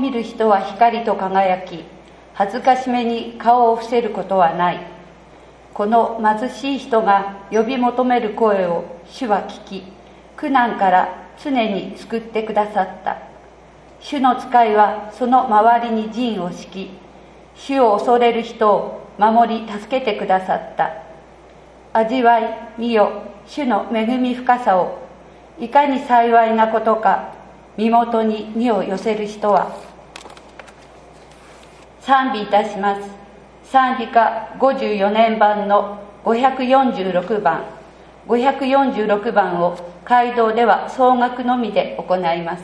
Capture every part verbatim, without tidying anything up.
見る人は光と輝き、恥ずかしめに顔を伏せることはない。この貧しい人が呼び求める声を主は聞き、苦難から常に救ってくださった。主の使いはその周りに陣を敷き、主を恐れる人を守り助けてくださった。味わい見よ、主の恵み深さを。いかに幸いなことか、身元に荷を寄せる人は。賛美いたします。賛美歌ごじゅうよねんばんのごひゃくよんじゅうろくばん。ごひゃくよんじゅうろくばんを会堂では総額のみで行います。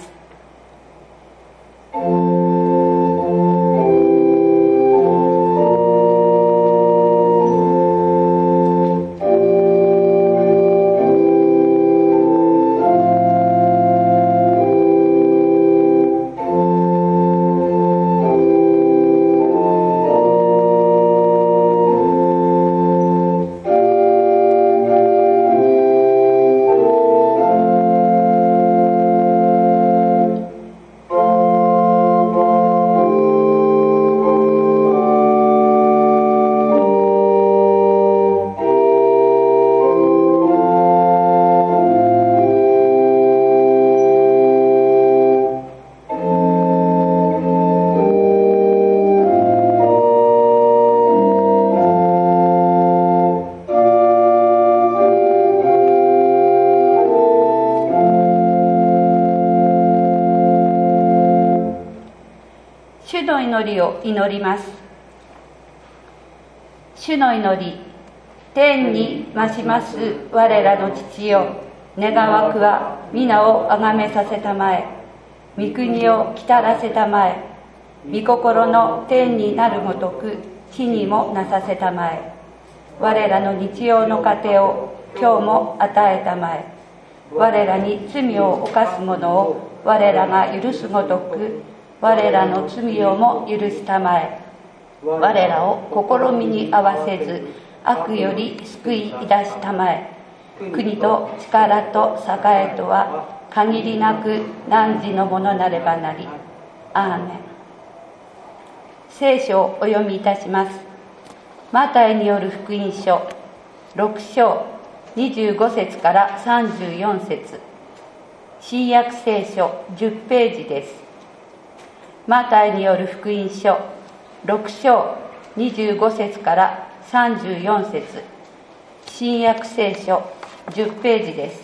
主の祈りを祈ります。主の祈り。天に増します我らの父よ、願わくは皆をあがめさせたまえ。御国を来たらせたまえ。御心の天になるごとく地にもなさせたまえ。我らの日曜の糧を今日も与えたまえ。我らに罪を犯す者を我らが許すごとく我らの罪をも許したまえ。我らを試みに合わせず悪より救い出したまえ。国と力と栄とは限りなく汝のものなればなり。アーメン。聖書をお読みいたします。マタイによる福音書ろく章にじゅうご節からさんじゅうよん節。新約聖書じゅっページです。マタイによる福音書ろく章にじゅうご節からさんじゅうよん節。新約聖書じゅっページです。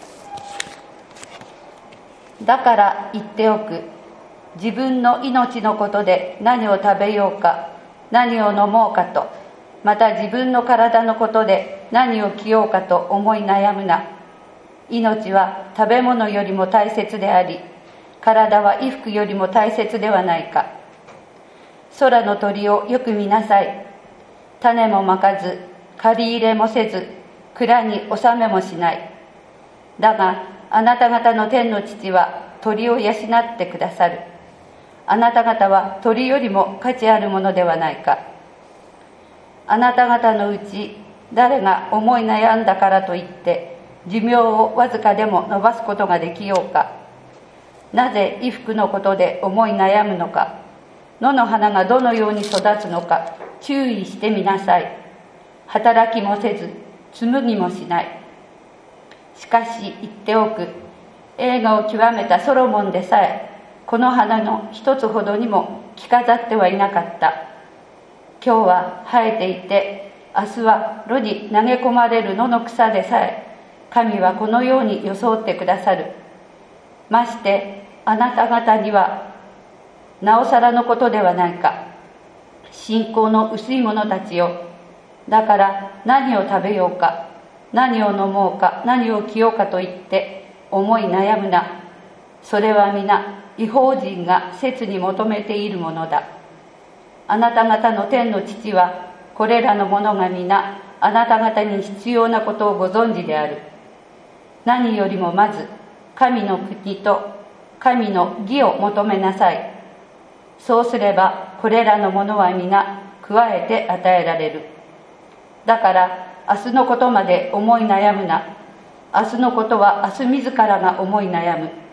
だから言っておく。自分の命のことで何を食べようか、何を飲もうかと、また自分の体のことで何を着ようかと思い悩むな。命は食べ物よりも大切であり、体は衣服よりも大切ではないか。空の鳥をよく見なさい。種もまかず、借り入れもせず、蔵に納めもしない。だがあなた方の天の父は鳥を養ってくださる。あなた方は鳥よりも価値あるものではないか。あなた方のうち誰が思い悩んだからといって寿命をわずかでも伸ばすことができようか。なぜ衣服のことで思い悩むのか。野の花がどのように育つのか注意してみなさい。働きもせず紡ぎもしない。しかし言っておく。栄華を極めたソロモンでさえこの花の一つほどにも着飾ってはいなかった。今日は生えていて明日は炉に投げ込まれる野の草でさえ神はこのように装ってくださる。ましてあなた方にはなおさらのことではないか。信仰の薄い者たちよ。だから何を食べようか、何を飲もうか、何を着ようかと言って思い悩むな。それは皆異邦人が切に求めているものだ。あなた方の天の父はこれらのものが皆あなた方に必要なことをご存知である。何よりもまず神の国と神の義を求めなさい。そうすればこれらのものは皆加えて与えられる。だから明日のことまで思い悩むな。明日のことは明日自らが思い悩む。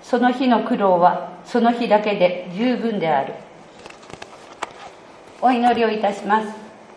その日の苦労はその日だけで十分である。お祈りをいたします。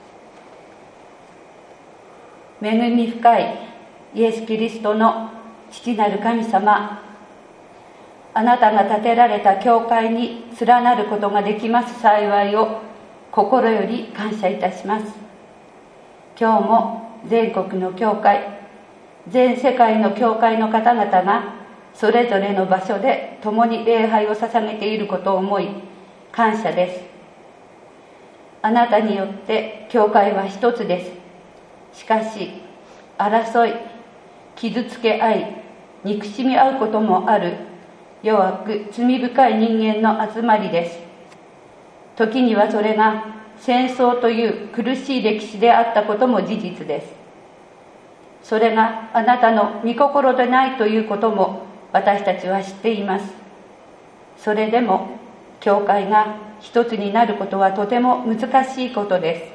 恵み深いイエス・キリストの父なる神様、あなたが建てられた教会に連なることができます幸いを心より感謝いたします。今日も全国の教会、全世界の教会の方々がそれぞれの場所で共に礼拝を捧げていることを思い感謝です。あなたによって教会は一つです。しかし争い、傷つけ合い、憎しみ合うこともある弱く罪深い人間の集まりです。時にはそれが戦争という苦しい歴史であったことも事実です。それがあなたの御心でないということも私たちは知っています。それでも教会が一つになることはとても難しいことです。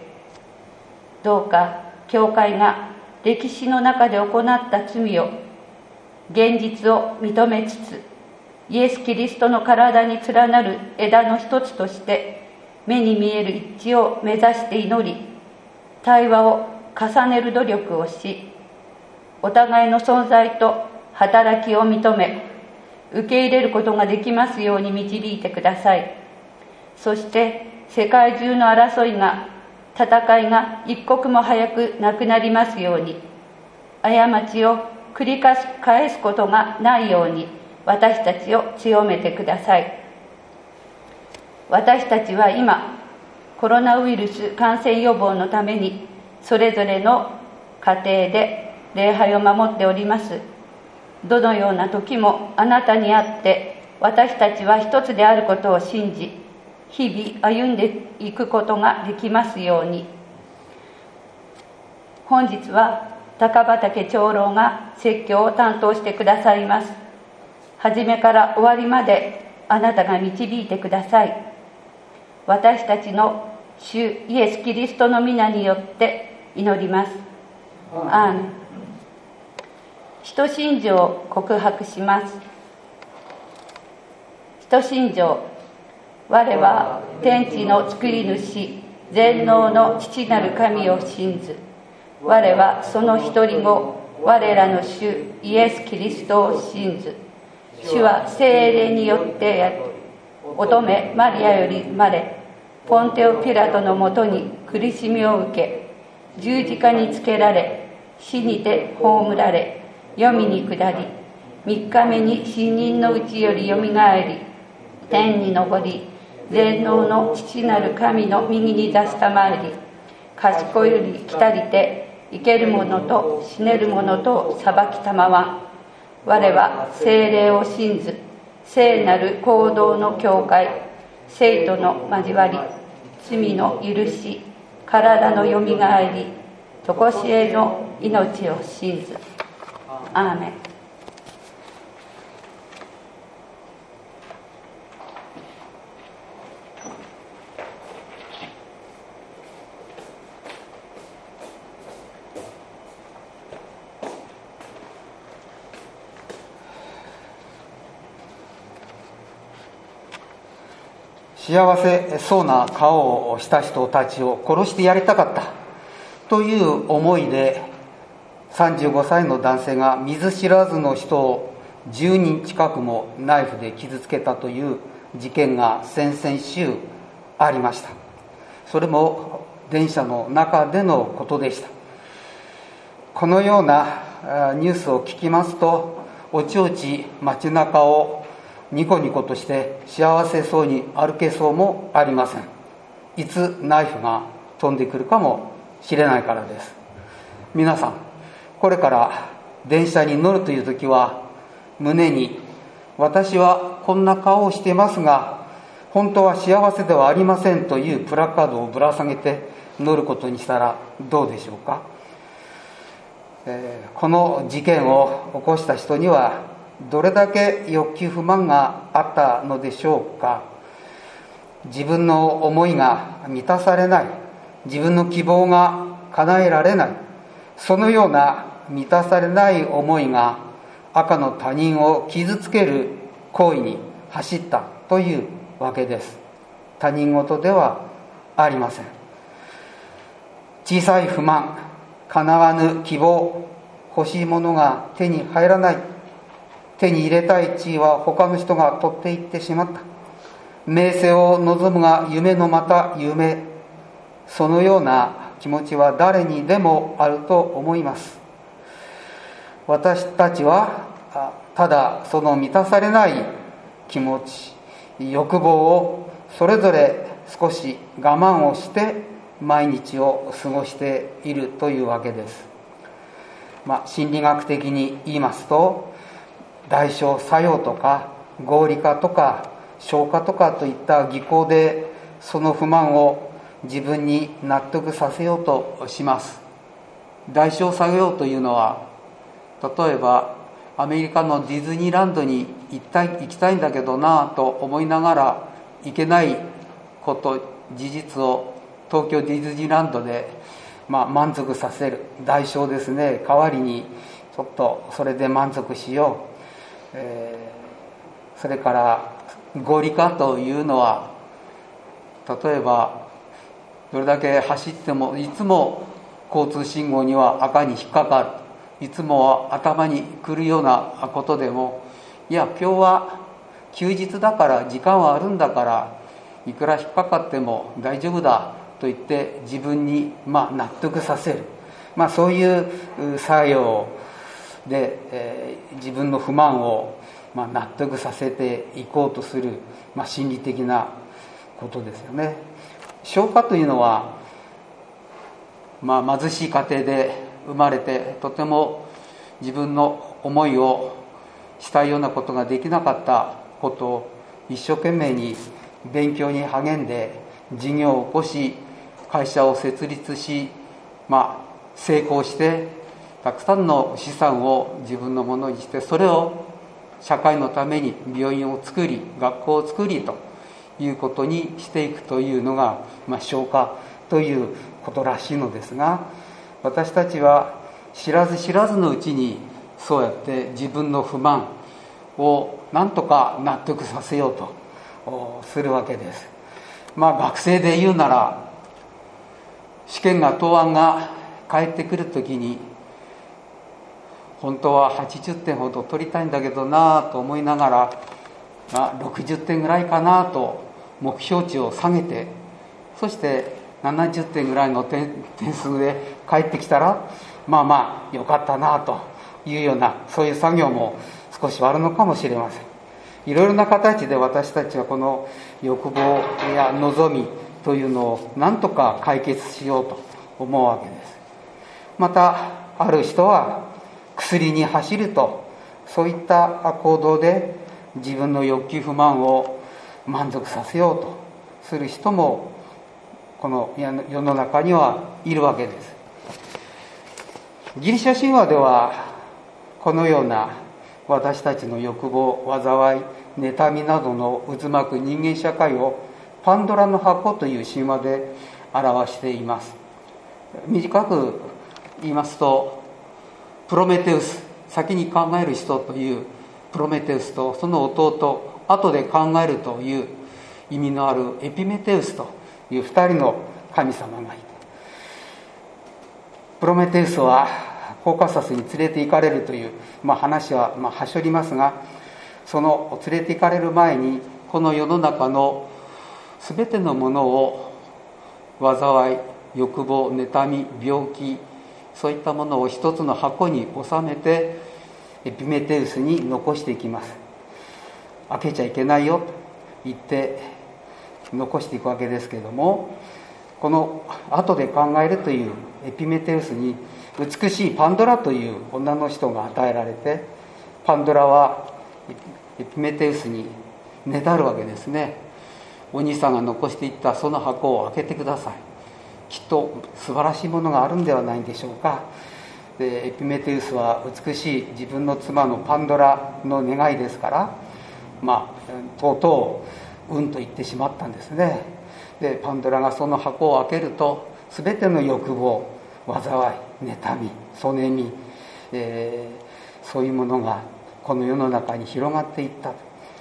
どうか教会が歴史の中で行った罪を、現実を認めつつ、イエス・キリストの体に連なる枝の一つとして目に見える一致を目指して祈り、対話を重ねる努力をし、お互いの存在と働きを認め受け入れることができますように導いてください。そして世界中の争いが、戦いが一刻も早くなくなりますように、過ちを繰り返すことがないように私たちを強めてください。私たちは今コロナウイルス感染予防のためにそれぞれの家庭で礼拝を守っております。どのような時もあなたにあって私たちは一つであることを信じ、日々歩んでいくことができますように。本日は高畑長老が説教を担当してくださいます。初めから終わりまであなたが導いてください。私たちの主イエス・キリストの皆によって祈ります。アーメン。使徒信条を告白します。使徒信条。我は天地の作り主、全能の父なる神を信ず。我はその一人子、我らの主イエス・キリストを信ず。主は聖霊によって乙女マリアより生まれ、ポンテオ・ピラトのもとに苦しみを受け、十字架につけられ、死にて葬られ、黄泉に下り、三日目に死人のうちよりよみがえり、天に昇り、全能の父なる神の右に座したまえり、賢より来たりて、生ける者と死ねる者と裁きたまわん。我は聖霊を信ず、聖なる行動の教会、聖との交わり、罪の許し、体のよみがえり、とこしえの命を信ず。アーメン。 幸せそうな顔をした人たちを殺してやりたかったという思いで、さんじゅうごさいの男性が見ず知らずの人をじゅうにん近くもナイフで傷つけたという事件が先々週ありました。それも電車の中でのことでした。このようなニュースを聞きますと、おちおち街中をニコニコとして幸せそうに歩けそうもありません。いつナイフが飛んでくるかもしれないからです。皆さん、これから電車に乗るという時は、胸に私はこんな顔をしてますが本当は幸せではありませんというプラカードをぶら下げて乗ることにしたらどうでしょうか。えー、この事件を起こした人にはどれだけ欲求不満があったのでしょうか。自分の思いが満たされない、自分の希望が叶えられない、そのような満たされない思いが赤の他人を傷つける行為に走ったというわけです。他人事ではありません。小さい不満、叶わぬ希望、欲しいものが手に入らない、手に入れたい地位は他の人が取っていってしまった、名声を望むが夢のまた夢、そのような気持ちは誰にでもあると思います。私たちはただその満たされない気持ち、欲望をそれぞれ少し我慢をして毎日を過ごしているというわけです。まあ、心理学的に言いますと、代償作用とか合理化とか消化とかといった技巧でその不満を自分に納得させようとします。代償作用というのは、例えばアメリカのディズニーランドに行きたい、行きたいんだけどなと思いながら行けないこと、事実を東京ディズニーランドで、まあ、満足させる代償ですね。代わりにちょっとそれで満足しよう、えー、それから合理化というのは、例えばどれだけ走ってもいつも交通信号には赤に引っかかる、いつも頭に来るようなことでも、いや今日は休日だから時間はあるんだからいくら引っかかっても大丈夫だと言って自分にまあ納得させる、まあ、そういう作用で、えー、自分の不満をまあ納得させていこうとする、まあ、心理的なことですよね。消化というのは、まあ、貧しい家庭で生まれてとても自分の思いをしたいようなことができなかったことを一生懸命に勉強に励んで事業を起こし会社を設立し、まあ、成功してたくさんの資産を自分のものにして、それを社会のために病院を作り学校を作りということにしていくというのが、まあ、消化ということらしいのですが、私たちは知らず知らずのうちにそうやって自分の不満を何とか納得させようとするわけです。まあ学生で言うなら、試験が答案が返ってくるときに本当ははちじゅってんほど取りたいんだけどなと思いながら、まあ、ろくじゅってんぐらいかなと目標値を下げて、そしてななじゅってんぐらいの 点, 点数で返ってきたら、まあまあよかったなというような、そういう作業も少しはあるのかもしれません。いろいろな形で私たちはこの欲望や望みというのを何とか解決しようと思うわけです。またある人は薬に走ると、そういった行動で自分の欲求不満を満足させようとする人もこの世の中にはいるわけです。ギリシャ神話ではこのような私たちの欲望、災い、妬みなどの渦巻く人間社会をパンドラの箱という神話で表しています。短く言いますと、プロメテウス、先に考える人というプロメテウスと、その弟、後で考えるという意味のあるエピメテウスという二人の神様がいて、プロメテウスはコーカサスに連れて行かれるという、まあ、話はまあはしょりますが、その連れて行かれる前にこの世の中のすべてのものを、災い、欲望、妬み、病気、そういったものを一つの箱に収めてエピメテウスに残していきます。開けちゃいけないよと言って残していくわけですけれども、この後で考えるというエピメテウスに美しいパンドラという女の人が与えられて、パンドラはエピメテウスにねだるわけですね。お兄さんが残していったその箱を開けてください。きっと素晴らしいものがあるんではないでしょうか。でエピメテウスは美しい自分の妻のパンドラの願いですから、まあとうとううんと言ってしまったんですね。でパンドラがその箱を開けると、すべての欲望、災い、妬み、そねみ、えー、そういうものがこの世の中に広がっていった。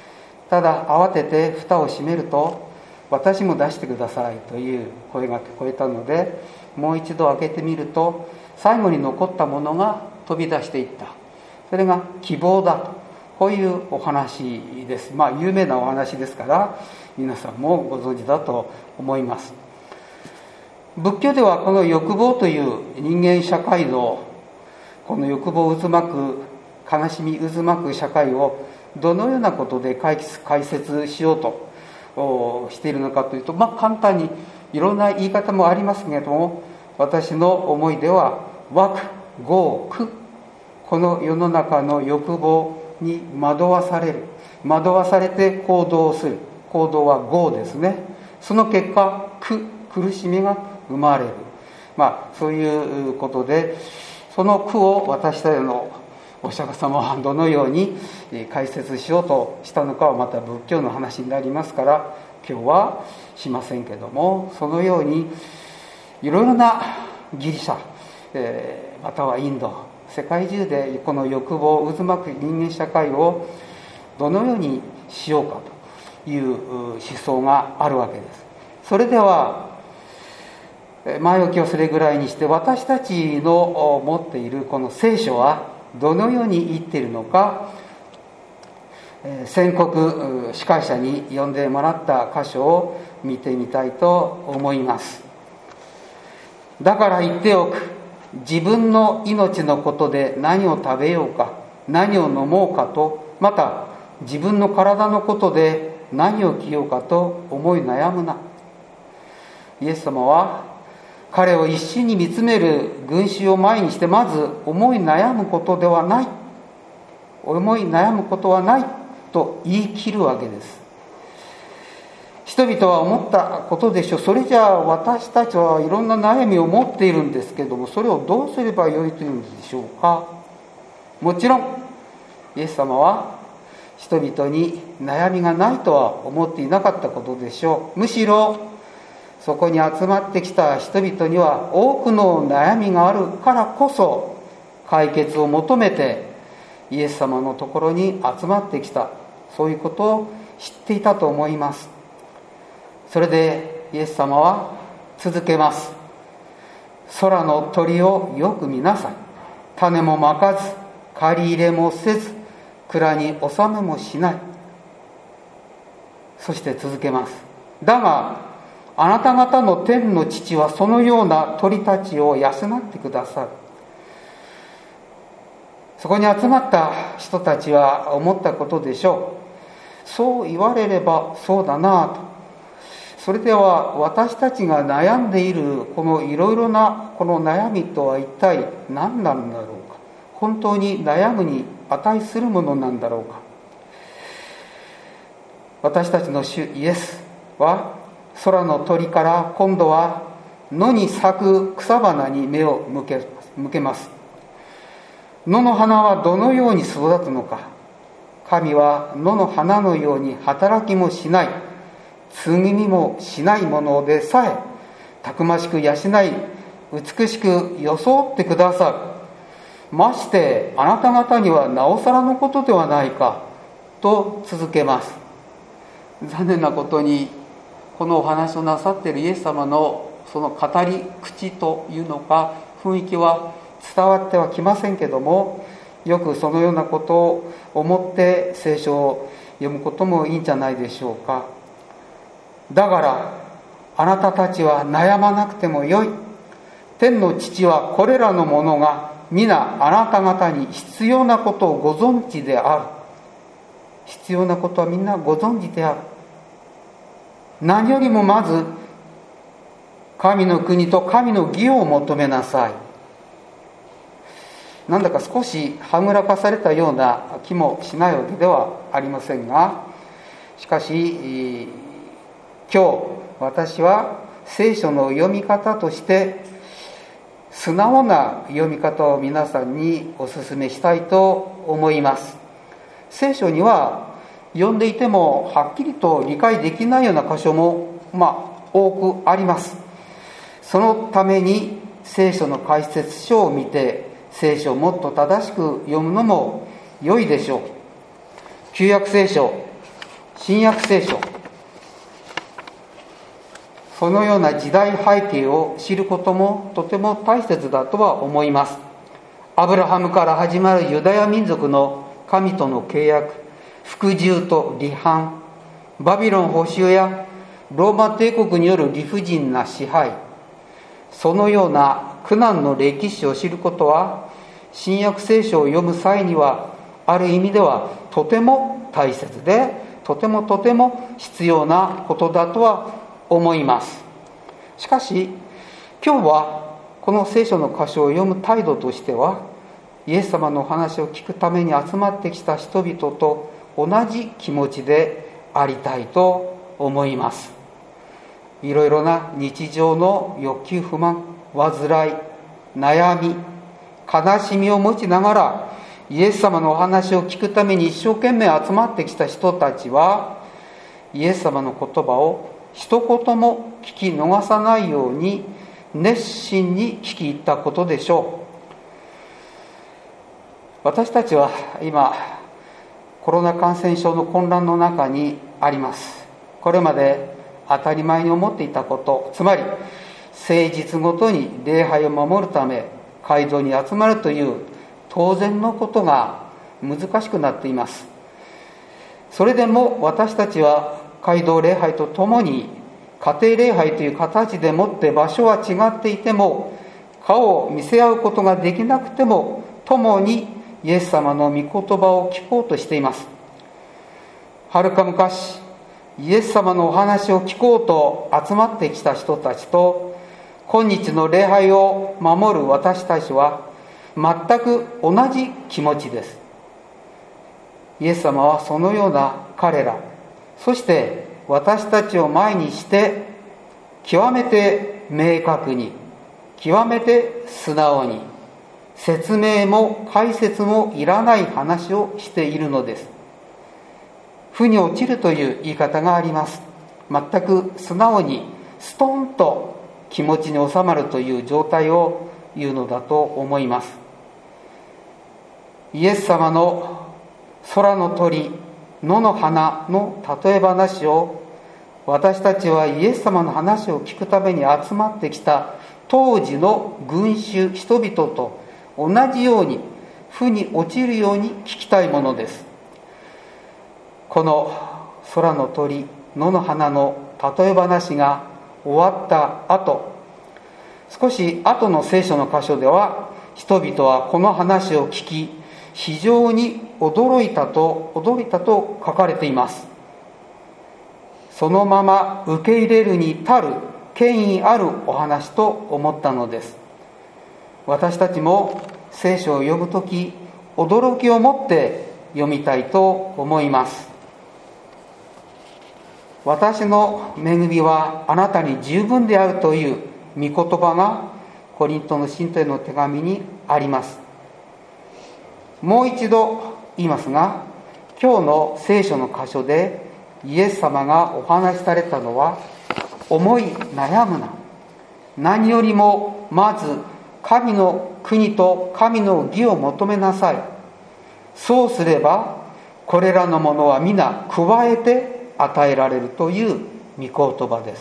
ただ慌てて蓋を閉めると、私も出してくださいという声が聞こえたので、もう一度開けてみると、最後に残ったものが飛び出していった。それが希望だと、こういうお話です。まあ有名なお話ですから皆さんもご存知だと思います。仏教ではこの欲望という人間社会のこの欲望渦巻く、悲しみ渦巻く社会をどのようなことで解説しようとしているのかというと、まあ簡単にいろんな言い方もありますけれども、私の思いでは惑、業、苦、この世の中の欲望に惑わされる、惑わされて行動する、行動は業ですね。その結果苦、苦しみが生まれる、まあそういうことで、その苦を私たちのお釈迦様はどのように解説しようとしたのかはまた仏教の話になりますから今日はしませんけども、そのようにいろいろなギリシャ、えー、またはインド、世界中でこの欲望渦巻く人間社会をどのようにしようかという思想があるわけです。それでは前置きをそれぐらいにして、私たちの持っているこの聖書はどのように言っているのか、宣告司会者に読んでもらった箇所を見てみたいと思います。だから言っておく、自分の命のことで何を食べようか、何を飲もうかと、また自分の体のことで何を着ようかと思い悩むな。イエス様は彼を一心に見つめる群衆を前にして、まず思い悩むことではない、思い悩むことはないと言い切るわけです。人々は思ったことでしょう。それじゃあ私たちはいろんな悩みを持っているんですけども、それをどうすればよいというんでしょうか。もちろんイエス様は人々に悩みがないとは思っていなかったことでしょう。むしろそこに集まってきた人々には多くの悩みがあるからこそ、解決を求めてイエス様のところに集まってきた、そういうことを知っていたと思います。それでイエス様は続けます。空の鳥をよく見なさい。種もまかず、借り入れもせず、蔵に納めもしない。そして続けます。だがあなた方の天の父はそのような鳥たちを養ってくださる。そこに集まった人たちは思ったことでしょう。そう言われればそうだなと。それでは私たちが悩んでいるこのいろいろなこの悩みとは一体何なんだろうか。本当に悩むに値するものなんだろうか。私たちの主イエスは空の鳥から今度は野に咲く草花に目を向け、向けます。野の花はどのように育つのか。神は野の花のように働きもしない、継ぎみもしないものでさえたくましく養い、美しく装ってくださる。ましてあなた方にはなおさらのことではないかと続けます。残念なことにこのお話をなさっているイエス様のその語り口というのか雰囲気は伝わってはきませんけども、よくそのようなことを思って聖書を読むこともいいんじゃないでしょうか。だからあなたたちは悩まなくてもよい。天の父はこれらのものが皆あなた方に必要なことをご存知である。必要なことはみんなご存知である。何よりもまず神の国と神の義を求めなさい。なんだか少しはぐらかされたような気もしないわけではありませんが、しかし今日私は聖書の読み方として素直な読み方を皆さんにお勧めしたいと思います。聖書には読んでいてもはっきりと理解できないような箇所もまあ多くあります。そのために聖書の解説書を見て聖書をもっと正しく読むのも良いでしょう。旧約聖書新約聖書、そのような時代背景を知ることもとても大切だとは思います。アブラハムから始まるユダヤ民族の神との契約、服従と離反、バビロン捕囚やローマ帝国による理不尽な支配、そのような苦難の歴史を知ることは、新約聖書を読む際にはある意味ではとても大切で、とてもとても必要なことだとは思います。しかし今日はこの聖書の箇所を読む態度としては、イエス様のお話を聞くために集まってきた人々と同じ気持ちでありたいと思います。いろいろな日常の欲求不満、煩い、悩み、悲しみを持ちながらイエス様のお話を聞くために一生懸命集まってきた人たちは、イエス様の言葉を一言も聞き逃さないように熱心に聞き入ったことでしょう。私たちは今コロナ感染症の混乱の中にあります。これまで当たり前に思っていたこと、つまり聖日ごとに礼拝を守るため会堂に集まるという当然のことが難しくなっています。それでも私たちは街道礼拝とともに家庭礼拝という形でもって場所は違っていても、顔を見せ合うことができなくても共にイエス様の御言葉を聞こうとしています。はるか昔、イエス様のお話を聞こうと集まってきた人たちと、今日の礼拝を守る私たちは全く同じ気持ちです。イエス様はそのような彼ら、そして私たちを前にして極めて明確に、極めて素直に、説明も解説もいらない話をしているのです。負に落ちるという言い方があります。全く素直にストンと気持ちに収まるという状態を言うのだと思います。イエス様の空の鳥、野の花の例え話を、私たちはイエス様の話を聞くために集まってきた当時の群衆人々と同じように負に落ちるように聞きたいものです。この空の鳥、野の花の例え話が終わった後、少し後の聖書の箇所では、人々はこの話を聞き非常に驚いたと驚いたと書かれています。そのまま受け入れるに足る権威あるお話と思ったのです。私たちも聖書を読むとき、驚きを持って読みたいと思います。私の恵みはあなたに十分であるという御言葉がコリントの信徒への手紙にあります。もう一度言いますが、今日の聖書の箇所でイエス様がお話しされたのは、思い悩むな、何よりもまず神の国と神の義を求めなさい、そうすればこれらのものは皆加えて与えられるという御言葉です。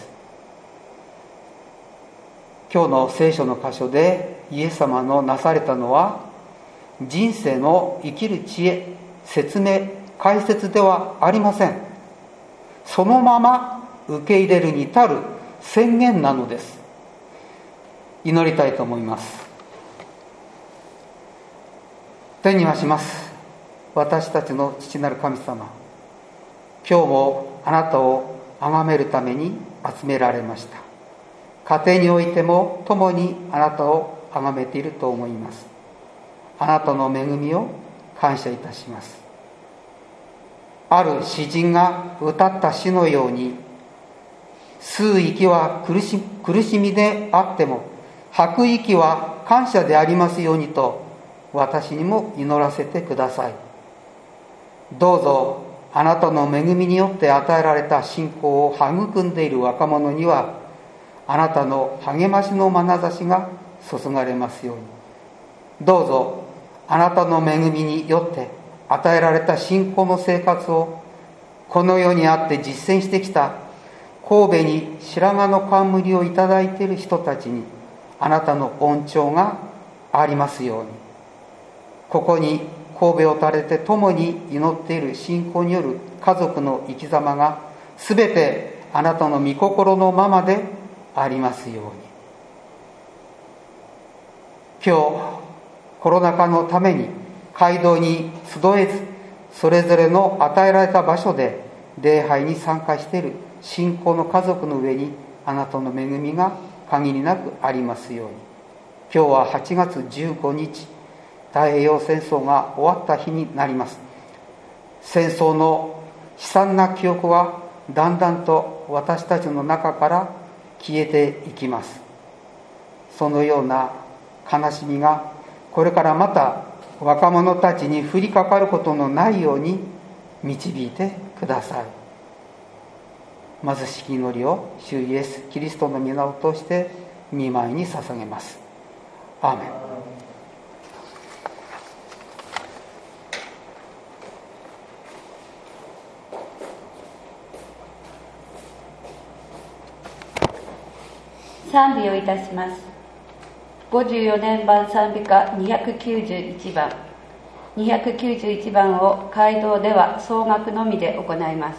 今日の聖書の箇所でイエス様のなされたのは、人生の生きる知恵、説明、解説ではありません。そのまま受け入れるに足る宣言なのです。祈りたいと思います。天にはします。私たちの父なる神様、今日もあなたを崇めるために集められました。家庭においても共にあなたを崇めていると思います。あなたの恵みを感謝いたします。ある詩人が歌った詩のように、吸う息は苦し、苦しみであっても吐く息は感謝でありますようにと、私にも祈らせてください。どうぞあなたの恵みによって与えられた信仰を育んでいる若者には、あなたの励ましの眼差しが注がれますように。どうぞあなたの恵みによって与えられた信仰の生活をこの世にあって実践してきた神戸に白髪の冠をいただいている人たちにあなたの恩寵がありますように。ここに神戸を垂れて共に祈っている信仰による家族の生き様がすべてあなたの御心のままでありますように。今日コロナ禍のために街道に集えず、それぞれの与えられた場所で礼拝に参加している信仰の家族の上にあなたの恵みが限りなくありますように。今日ははちがつじゅうごにち、太平洋戦争が終わった日になります。戦争の悲惨な記憶はだんだんと私たちの中から消えていきます。そのような悲しみがこれからまた若者たちに降りかかることのないように導いてください。貧しき祈りを主イエスキリストの皆を通して御前に捧げます。アーメン。 賛美をいたします。ごじゅうよねんばん賛美歌にひゃくきゅうじゅういちばん、にひゃくきゅうじゅういちばんを会堂では総額のみで行います。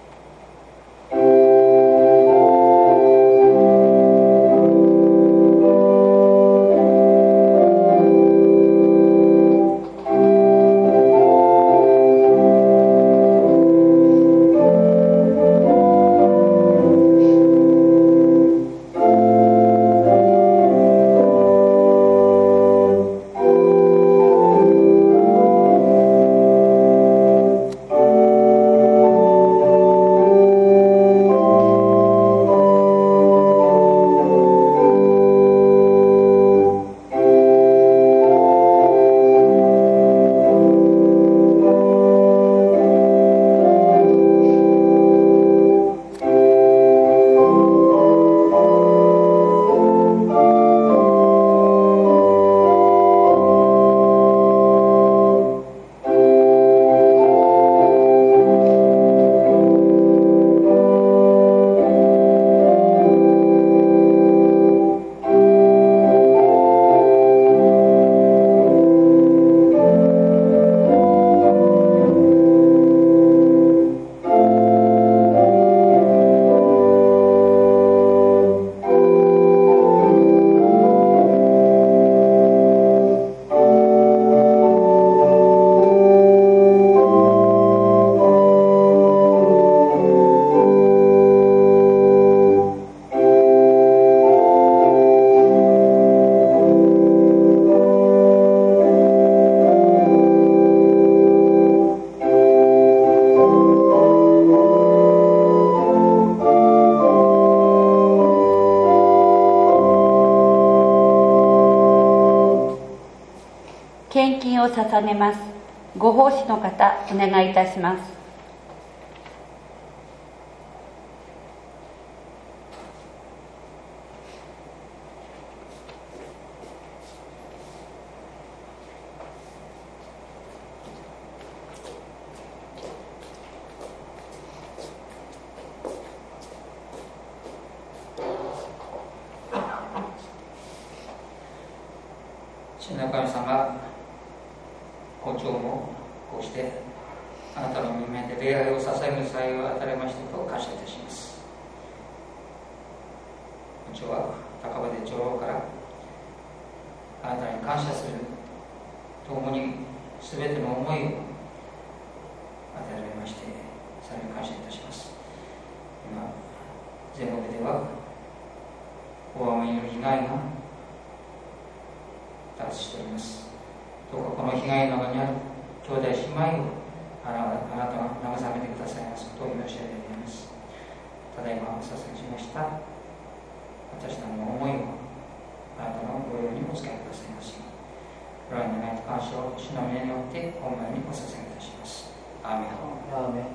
献金を捧げます。ご奉仕の方、お願いいたします。 主の神様、今朝もこうしてあなたの御前で礼拝を捧げる際を与えましたと感謝いたします。今朝は高場で長老からあなたに感謝するともに全ての思いを与えられまして、さらに感謝いたします。今全国では大雨による被害が多発しております。どうかこの被害の中にある兄弟姉妹をあなたが慰めてくださいますことを申し上げております。ただいまお捧げしました私どもの思いをあなたのご用にお使いくださいますように、これらの願いと感謝を主の皆によって本願にお捧げいたします。アーメン。 アーメン。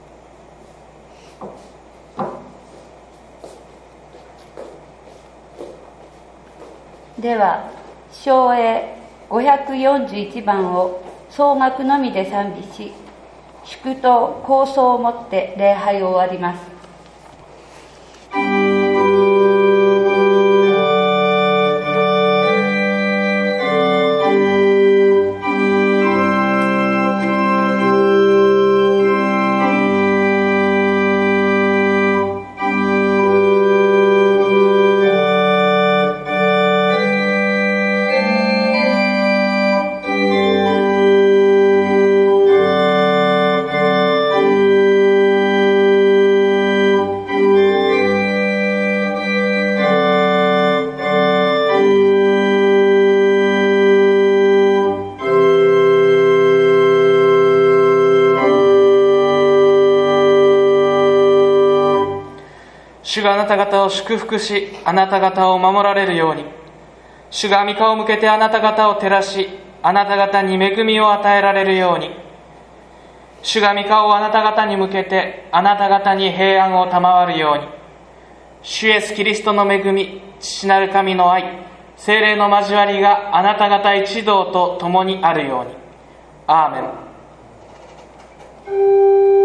では唱詠ごひゃくよんじゅういちばんを総額のみで賛美し、 祝祷構想をもって礼拝を終わります。 主があなた方を祝福し、あなた方を守られるように。主が御顔を向けてあなた方を照らし、あなた方に恵みを与えられるように。主が御顔をあなた方に向けてあなた方に平安を賜るように。主イエスキリストの恵み、父なる神の愛、聖霊の交わりがあなた方一同と共にあるように。アーメン。